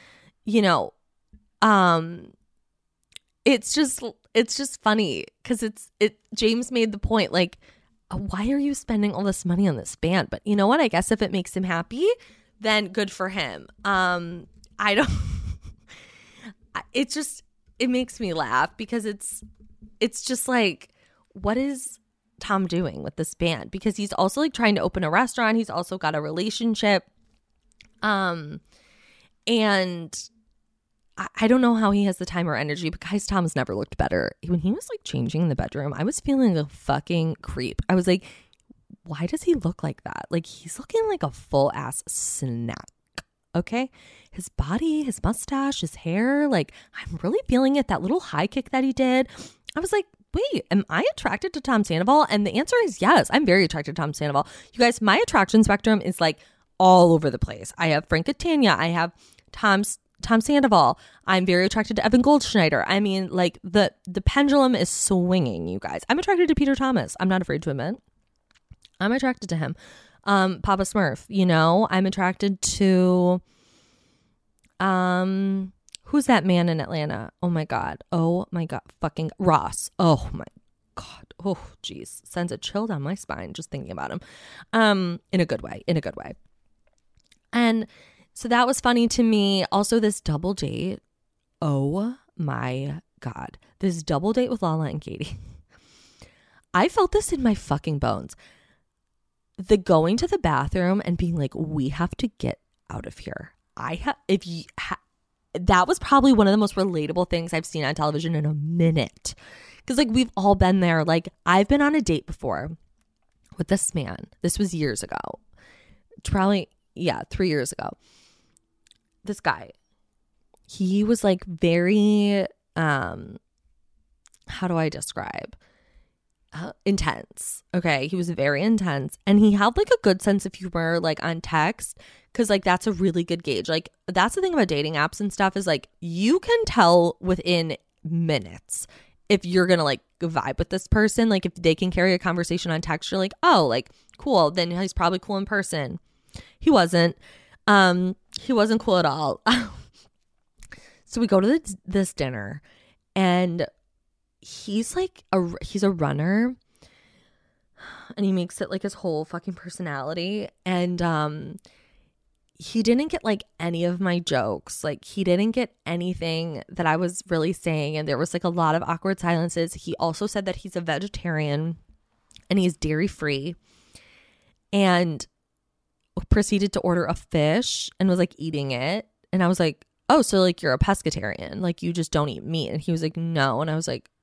it's just funny because James made the point, like, why are you spending all this money on this band? But you know what? I guess if it makes him happy, then good for him. It makes me laugh because it's just like, what is Tom doing with this band? Because he's also like trying to open a restaurant. He's also got a relationship. And I don't know how he has the time or energy, but guys, Tom has never looked better. When he was like changing in the bedroom, I was feeling a fucking creep. I was like, why does he look like that? Like, he's looking like a full ass snack. Okay. His body, his mustache, his hair, like, I'm really feeling it. That little high kick that he did. I was like, wait, am I attracted to Tom Sandoval? And the answer is yes. I'm very attracted to Tom Sandoval. You guys, my attraction spectrum is like all over the place. I have Frank Catania. I have Tom Sandoval. I'm very attracted to Evan Goldschneider. I mean, like, the pendulum is swinging, you guys. I'm attracted to Peter Thomas. I'm not afraid to admit. I'm attracted to him. Papa Smurf, I'm attracted to who's that man in Atlanta? Oh my god, fucking Ross. Oh my god, oh geez, sends a chill down my spine just thinking about him. In a good way. And so that was funny to me. Also, this double date, oh my god, this double date with Lala and Katie. I felt this in my fucking bones. The going to the bathroom and being like, we have to get out of here. That was probably one of the most relatable things I've seen on television in a minute. Because like, we've all been there. Like, I've been on a date before with this man. This was years ago. Probably, 3 years ago. This guy, he was like very, how do I describe? Intense. Okay. He was very intense, and he had like a good sense of humor, like on text. Cause like, that's a really good gauge. Like, that's the thing about dating apps and stuff is like, you can tell within minutes if you're going to like vibe with this person. Like, if they can carry a conversation on text, you're like, oh, like cool. Then he's probably cool in person. He wasn't cool at all. So we go to this dinner, and he's like he's a runner, and he makes it like his whole fucking personality. And he didn't get like any of my jokes. Like he didn't get anything that I was really saying. And there was like a lot of awkward silences. He also said that he's a vegetarian and he's dairy free, and proceeded to order a fish and was like eating it. And I was like, oh, so like you're a pescatarian, like you just don't eat meat. And he was like, no. And I was like,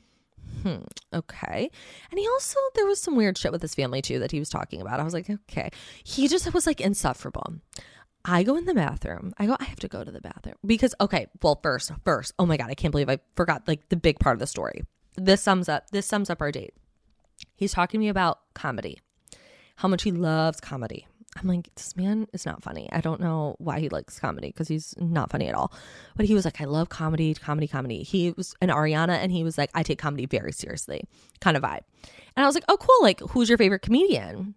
okay. And he also, there was some weird shit with his family too that he was talking about. I was like, okay. He just was like insufferable. I go in the bathroom. I have to go to the bathroom because, okay, well, first, oh my God, I can't believe I forgot like the big part of the story. This sums up our date. He's talking to me about comedy, how much he loves comedy. I'm like, this man is not funny. I don't know why he likes comedy because he's not funny at all. But he was like, I love comedy. He was an Ariana, and he was like, I take comedy very seriously kind of vibe. And I was like, oh, cool. Like, who's your favorite comedian?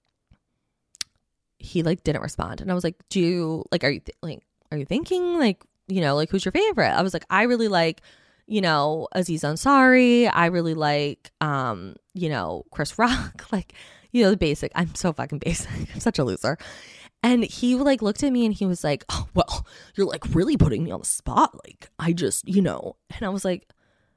He like didn't respond. And I was like, are you thinking like, you know, like who's your favorite? I was like, I really like, you know, Aziz Ansari. I really like, you know, Chris Rock. Like, you know, the basic. I'm so fucking basic. I'm such a loser. And he like looked at me and he was like, oh, well, you're like really putting me on the spot. Like, I just, you know. And I was like,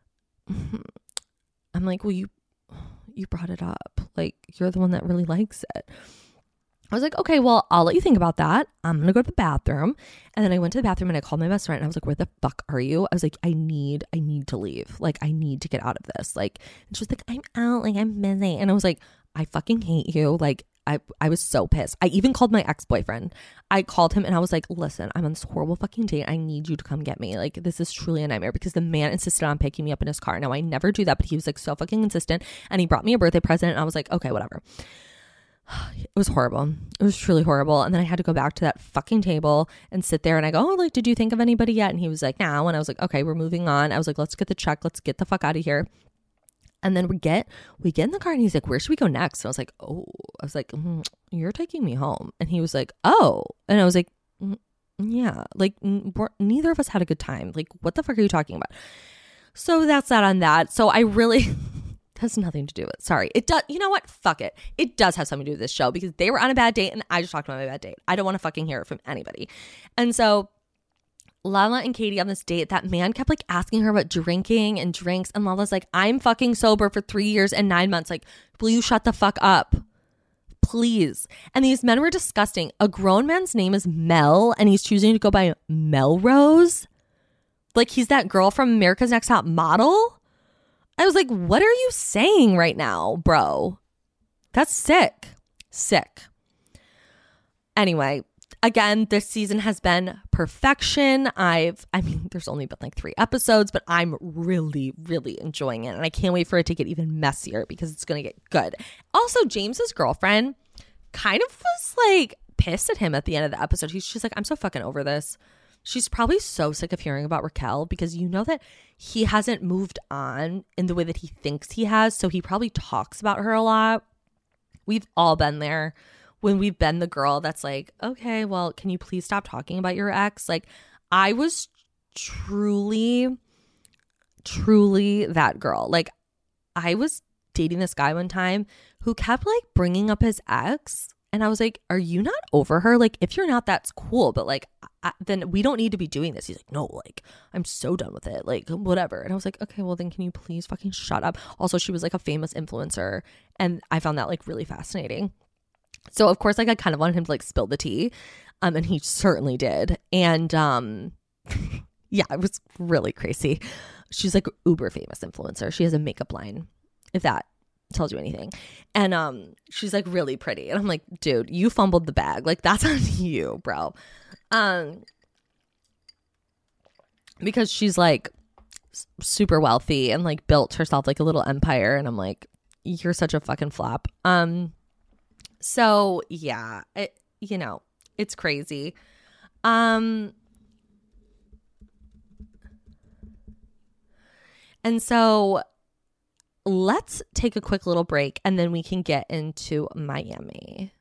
I'm like, well, you brought it up. Like, you're the one that really likes it. I was like, okay, well, I'll let you think about that. I'm going to go to the bathroom. And then I went to the bathroom and I called my best friend and I was like, where the fuck are you? I was like, I need to leave. Like, I need to get out of this. Like, and she was like, I'm out. Like, I'm busy. And I was like, I fucking hate you. Like, I was so pissed. I even called my ex-boyfriend. I called him and I was like, listen, I'm on this horrible fucking date. I need you to come get me. Like, this is truly a nightmare, because the man insisted on picking me up in his car. Now, I never do that, but he was like so fucking insistent, and he brought me a birthday present, and I was like, okay, whatever. It was horrible. It was truly horrible. And then I had to go back to that fucking table and sit there, and I go, oh, like, did you think of anybody yet? And he was like, no. And I was like, okay, we're moving on. I was like, let's get the check. Let's get the fuck out of here. And then we get in the car, and he's like, where should we go next? And I was like, oh, you're taking me home. And he was like, oh. And I was like, yeah, like neither of us had a good time. Like, what the fuck are you talking about? So that's that on that. So I really has nothing to do with it. Sorry. It does. You know what? Fuck it. It does have something to do with this show, because they were on a bad date and I just talked about my bad date. I don't want to fucking hear it from anybody. And so Lala and Katie on this date, that man kept like asking her about drinking and drinks, and Lala's like, I'm fucking sober for 3 years and 9 months. Like, will you shut the fuck up? Please. And these men were disgusting. A grown man's name is Mel, and he's choosing to go by Melrose. Like, he's that girl from America's Next Top Model. I was like, what are you saying right now, bro? That's sick. Sick. Anyway, again, this season has been perfection. I mean, there's only been like 3 episodes, but I'm really, really enjoying it. And I can't wait for it to get even messier, because it's going to get good. Also, James's girlfriend kind of was like pissed at him at the end of the episode. She's like, I'm so fucking over this. She's probably so sick of hearing about Raquel, because you know that he hasn't moved on in the way that he thinks he has. So he probably talks about her a lot. We've all been there when we've been the girl that's like, okay, well, can you please stop talking about your ex? Like, I was truly that girl. Like, I was dating this guy one time who kept like bringing up his ex. And I was like, are you not over her? Like, if you're not, that's cool. But like, then we don't need to be doing this. He's like, no, like, I'm so done with it. Like, whatever. And I was like, okay, well, then can you please fucking shut up? Also, she was like a famous influencer, and I found that like really fascinating. So, of course, like, I kind of wanted him to like spill the tea. And he certainly did. And yeah, it was really crazy. She's like uber famous influencer. She has a makeup line, if that tells you anything. And she's like really pretty, and I'm like, dude, you fumbled the bag. Like, that's on you, bro. Because she's like super wealthy and like built herself like a little empire, and I'm like, you're such a fucking flop. So yeah, you know, it's crazy. And so let's take a quick little break, and then we can get into Miami.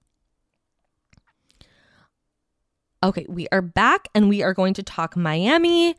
Okay, we are back, and we are going to talk Miami.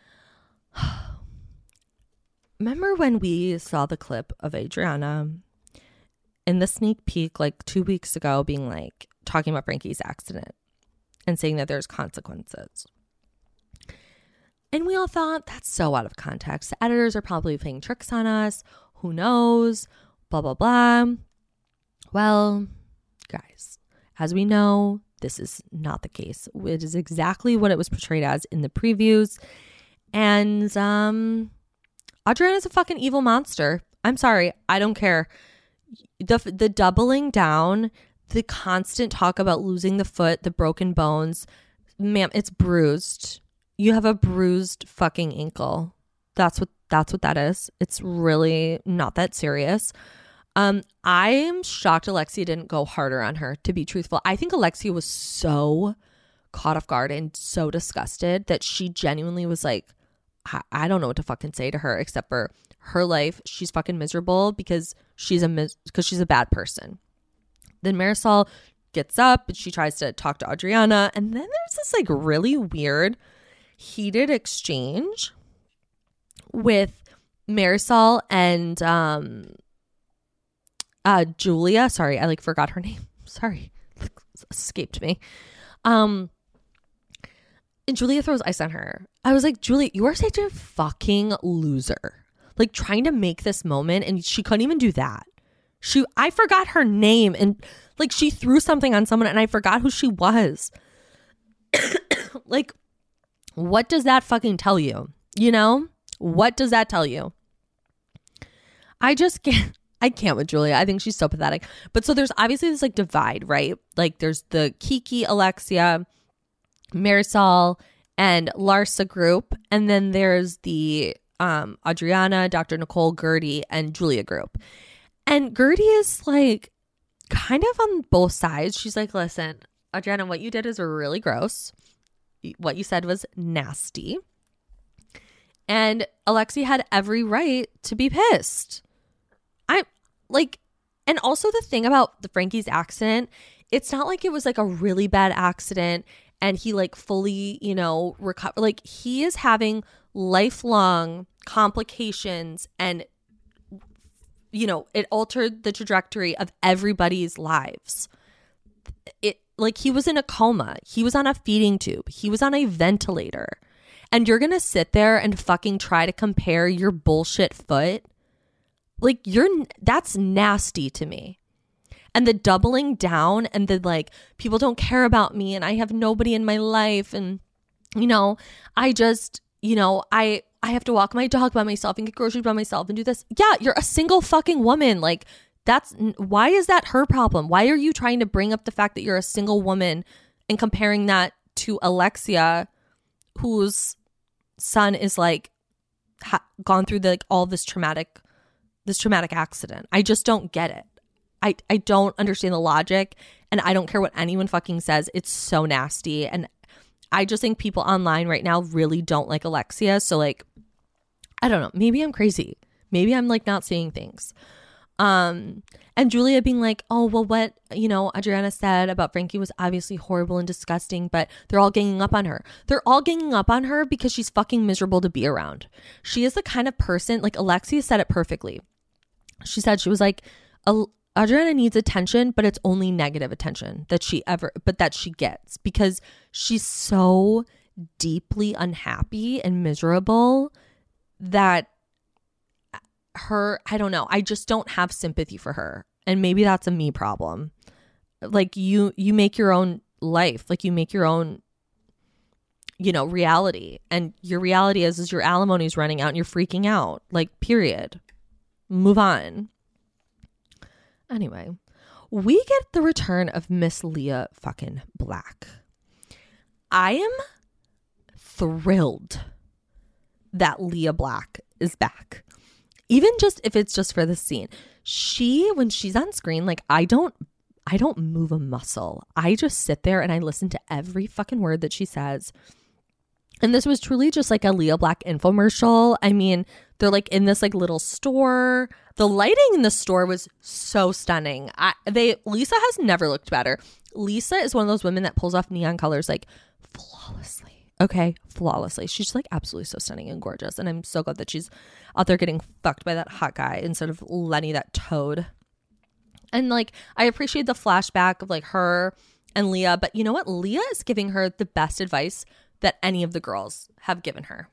Remember when we saw the clip of Adriana in the sneak peek like 2 weeks ago being like talking about Frankie's accident? and saying that there's consequences. And we all thought, that's so out of context. The editors are probably playing tricks on us. Who knows? Blah, blah, blah. Well, guys, as we know, this is not the case. It is exactly what it was portrayed as in the previews. And Adriana's a fucking evil monster. I'm sorry. I don't care. The doubling down, the constant talk about losing the foot, the broken bones. Ma'am, it's bruised. You have a bruised fucking ankle. That's what that is. It's really not that serious. I'm shocked Alexia didn't go harder on her, to be truthful. I think Alexia was so caught off guard and so disgusted that she genuinely was like, I don't know what to fucking say to her except for her life. She's fucking miserable because she's a bad person. Then Marisol gets up and she tries to talk to Adriana. And then there's this like really weird heated exchange with Marisol and Julia. Sorry, I like forgot her name. Sorry, escaped me. And Julia throws ice on her. I was like, Julia, you are such a fucking loser. Like trying to make this moment, and she couldn't even do that. I forgot her name, and like she threw something on someone, and I forgot who she was. Like, what does that fucking tell you? You know, what does that tell you? I just can't. I can't with Julia. I think she's so pathetic. But so there's obviously this like divide, right? Like there's the Kiki, Alexia, Marisol, and Larsa group. And then there's the Adriana, Dr. Nicole, Gertie, and Julia group. And Gertie is like kind of on both sides. She's like, listen, Adriana, what you did is really gross. What you said was nasty. And Alexia had every right to be pissed. And also the thing about the Frankie's accident, it's not like it was like a really bad accident and he like fully, recover. Like he is having lifelong complications and, it altered the trajectory of everybody's lives. Like he was in a coma. He was on a feeding tube. He was on a ventilator. And you're going to sit there and fucking try to compare your bullshit foot? Like that's nasty to me. And the doubling down and the like, people don't care about me and I have nobody in my life. And, I just, I have to walk my dog by myself and get groceries by myself and do this. Yeah, you're a single fucking woman. Like why is that her problem? Why are you trying to bring up the fact that you're a single woman and comparing that to Alexia, whose son is like gone through all this traumatic accident? I just don't get it. I don't understand the logic, and I don't care what anyone fucking says. It's so nasty. And I just think people online right now really don't like Alexia. So like, I don't know. Maybe I'm crazy. Maybe I'm like not seeing things. And Julia being like, oh, well, what, Adriana said about Frankie was obviously horrible and disgusting, but they're all ganging up on her. They're all ganging up on her because she's fucking miserable to be around. She is the kind of person, like Alexia said it perfectly. She was like, Adriana needs attention, but it's only negative attention that she gets because she's so deeply unhappy and miserable that I don't know. I just don't have sympathy for her. And maybe that's a me problem. Like you make your own life, like you make your own, reality, and your reality is your alimony is running out and you're freaking out, like period. Move on. Anyway, we get the return of Miss Leah fucking Black. I am thrilled that Leah Black is back. Even just if it's just for the scene. When she's on screen, like I don't move a muscle. I just sit there and I listen to every fucking word that she says. And this was truly just like a Leah Black infomercial. I mean, they're like in this like little store. The lighting in the store was so stunning. Lisa has never looked better. Lisa is one of those women that pulls off neon colors like flawlessly. Okay, flawlessly. She's like absolutely so stunning and gorgeous. And I'm so glad that she's out there getting fucked by that hot guy instead of Lenny, that toad. And like, I appreciate the flashback of like her and Leah. But you know what? Leah is giving her the best advice that any of the girls have given her.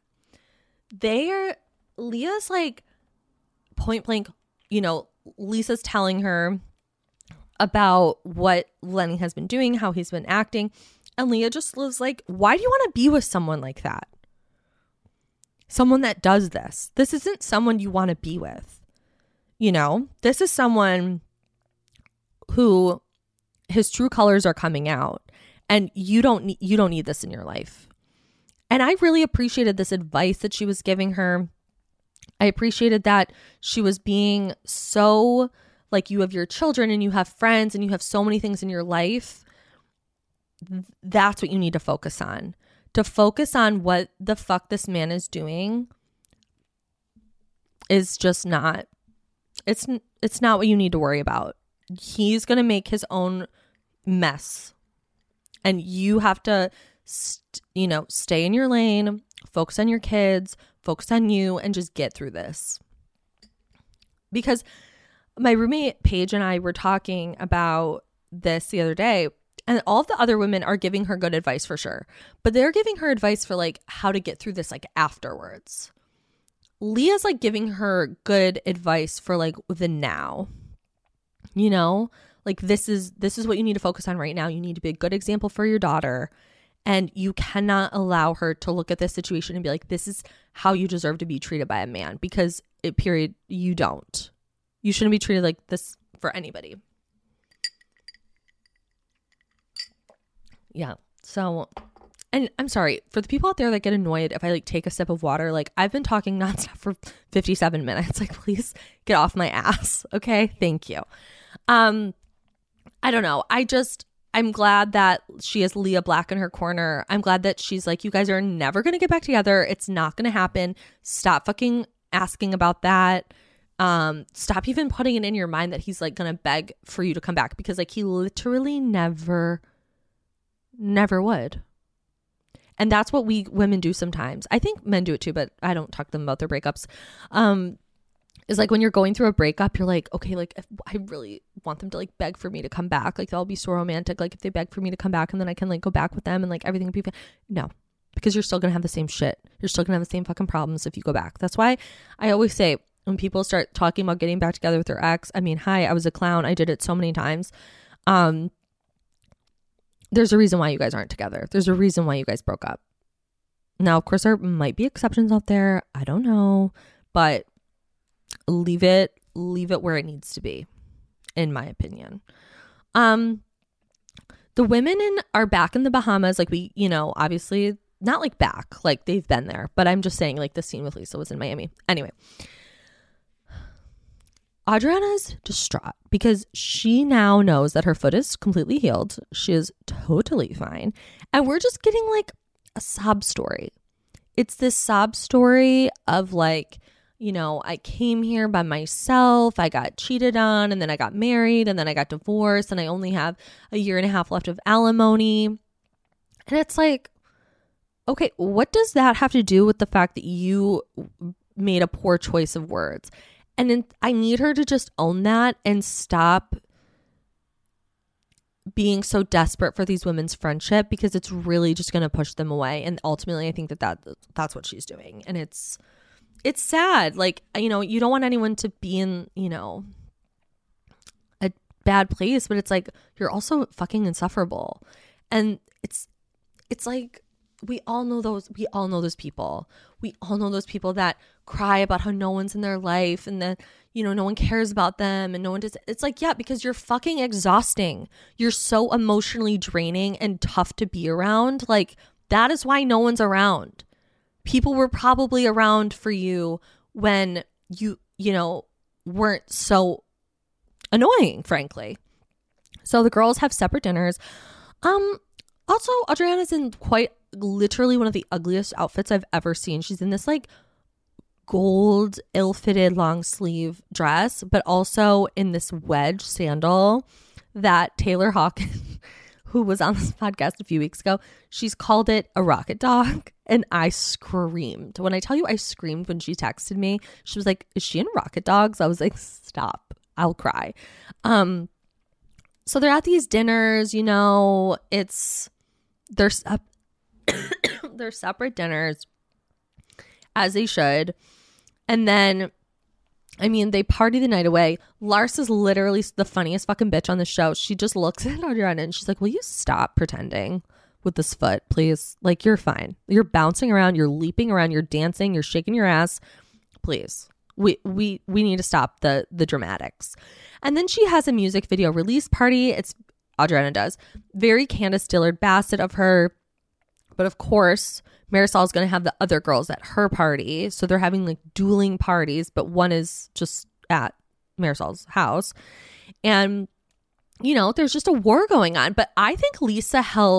Leah's like point blank, you know, Lisa's telling her about what Lenny has been doing, how he's been acting. And Leah just was like, why do you want to be with someone like that? Someone that does this. This isn't someone you want to be with. You know, this is someone who his true colors are coming out, and you don't need this in your life. And I really appreciated this advice that she was giving her. I appreciated that she was being so like, you have your children and you have friends and you have so many things in your life. That's what you need to focus on. To focus on what the fuck this man is doing is just not, it's not what you need to worry about. He's going to make his own mess. And you have to, stay in your lane, focus on your kids, focus on you, and just get through this. Because my roommate Paige and I were talking about this the other day, and all of the other women are giving her good advice for sure, but they're giving her advice for like how to get through this like afterwards. Leah's like giving her good advice for like the now. You know, like this is what you need to focus on right now. You need to be a good example for your daughter, and you cannot allow her to look at this situation and be like, this is how you deserve to be treated by a man, because you don't. You shouldn't be treated like this for anybody. Yeah. So, and I'm sorry for the people out there that get annoyed if I like take a sip of water. Like, I've been talking nonstop for 57 minutes. Like, please get off my ass. Okay. Thank you. I don't know. I'm glad that she has Leah Black in her corner. I'm glad that she's like, you guys are never going to get back together. It's not going to happen. Stop fucking asking about that. Stop even putting it in your mind that he's like going to beg for you to come back, because like he literally never would. And that's what we women do sometimes. I think men do it too, but I don't talk to them about their breakups. Is like when you're going through a breakup, you're like, okay, like if I really want them to like beg for me to come back. Like that'll be so romantic. Like if they beg for me to come back and then I can like go back with them and like everything will be fine. No, because you're still going to have the same shit. You're still going to have the same fucking problems if you go back. That's why I always say when people start talking about getting back together with their ex, I mean, hi, I was a clown. I did it so many times. There's a reason why you guys aren't together. There's a reason why you guys broke up. Now, of course, there might be exceptions out there. I don't know, but leave it where it needs to be, in my opinion. The women are back in the Bahamas. Like we, obviously not like back, like they've been there, but I'm just saying like the scene with Lisa was in Miami. Anyway, Adriana's distraught because she now knows that her foot is completely healed. She is totally fine. And we're just getting like a sob story. It's this sob story of like, I came here by myself. I got cheated on, and then I got married, and then I got divorced, and I only have a year and a half left of alimony. And it's like, okay, what does that have to do with the fact that you made a poor choice of words? And then I need her to just own that and stop being so desperate for these women's friendship, because it's really just going to push them away. And ultimately, I think that's what she's doing. And it's sad. Like, you don't want anyone to be in, a bad place, but it's like, you're also fucking insufferable. And it's like, we all know those people. We all know those people that cry about how no one's in their life and that, no one cares about them and no one does. It's like, yeah, because you're fucking exhausting. You're so emotionally draining and tough to be around. Like, that is why no one's around. People were probably around for you when you weren't so annoying, frankly. So the girls have separate dinners. Also, Adriana's in quite literally one of the ugliest outfits I've ever seen. She's in this like gold ill-fitted long sleeve dress, but also in this wedge sandal that Taylor Hawkins, who was on this podcast a few weeks ago, she's called it a rocket dog. And I screamed. When I tell you I screamed when she texted me, she was like, is she in rocket dogs? I was like, stop, I'll cry. So they're at these dinners, you know, they're separate dinners, as they should. And then, I mean, they party the night away. Lars is literally the funniest fucking bitch on the show. She just looks at Adriana and she's like, will you stop pretending with this foot, please? Like, you're fine. You're bouncing around. You're leaping around. You're dancing. You're shaking your ass. Please. We need to stop the dramatics. And then she has a music video release party. It's Adriana does. Very Candace Dillard Bassett of her. But of course, Marisol's going to have the other girls at her party. So they're having like dueling parties, but one is just at Marisol's house. And, you know, there's just a war going on. But I think Lisa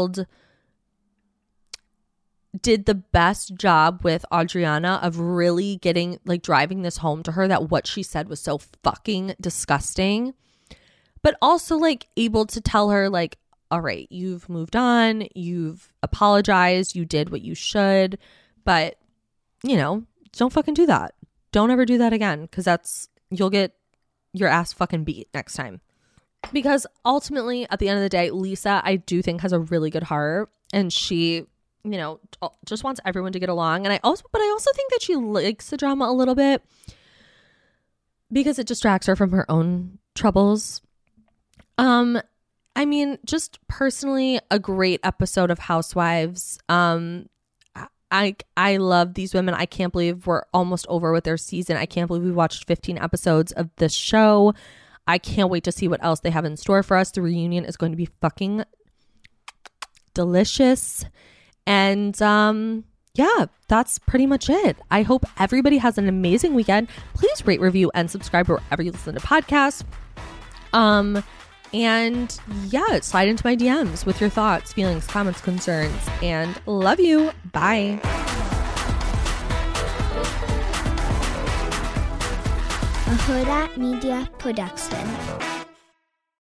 did the best job with Adriana of really getting, like, driving this home to her that what she said was so fucking disgusting. But also, like, able to tell her, like, all right, you've moved on, you've apologized, you did what you should, but, you know, don't fucking do that. Don't ever do that again, because you'll get your ass fucking beat next time. Because ultimately, at the end of the day, Lisa, I do think, has a really good heart, and she, you know, just wants everyone to get along. And I also think that she likes the drama a little bit because it distracts her from her own troubles. I mean, just personally, a great episode of Housewives. I love these women. I can't believe we're almost over with their season. I can't believe we watched 15 episodes of this show. I can't wait to see what else they have in store for us. The reunion is going to be fucking delicious. And yeah, that's pretty much it. I hope everybody has an amazing weekend. Please rate, review, and subscribe wherever you listen to podcasts. And yeah, slide into my DMs with your thoughts, feelings, comments, concerns, and love you. Bye. A Huda Media Production.